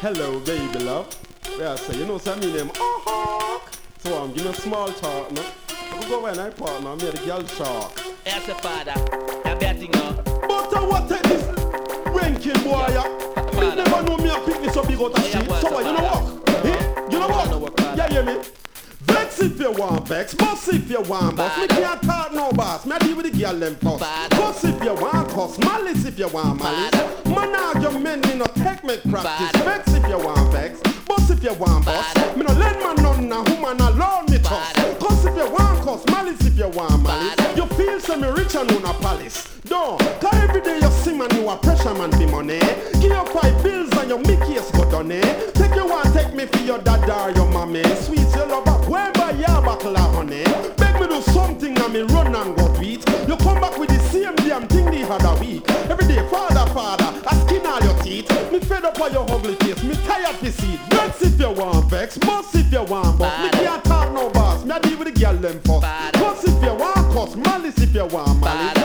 Hello, baby love. Yeah, so you know what I mean? So I'm giving a small talk, no? I go when I partner, I'm here the girl shark. Yes, father. I'm betting now. But what take this ranking boy? You never know me a pick this up big out of shit. So what, you know what? You know what? Yeah, hear me? Vex if you want vex, boss if you want boss. Me can't talk no boss, me a deal with the girl them fuss. Cuss if you want cuss, malice if you want malice. Man argument me no take me practice. Vex if you want vex, boss if you want boss. Me no lend man none na who man alone me trust. Cuss if you want cuss, malice if you want malice. You feel so me rich and own a palace. Don't, cause every day you see man you a pressure man for money. Give your 5 bills and your Mickey's go done. Take you one, take me for your dada or your mommy. Sweet your love up, where by your buckle of honey. Beg me do something and me run and go tweet. You come back with the same damn thing the other week. Every day, father, I skin all your teeth. Me fed up on your ugly face, me tired to see it. Vex if you want vex, boss if you want boss. Me can't talk no boss, me a deal with the girl them first. Cuss if you want cuss, malice if you want malice.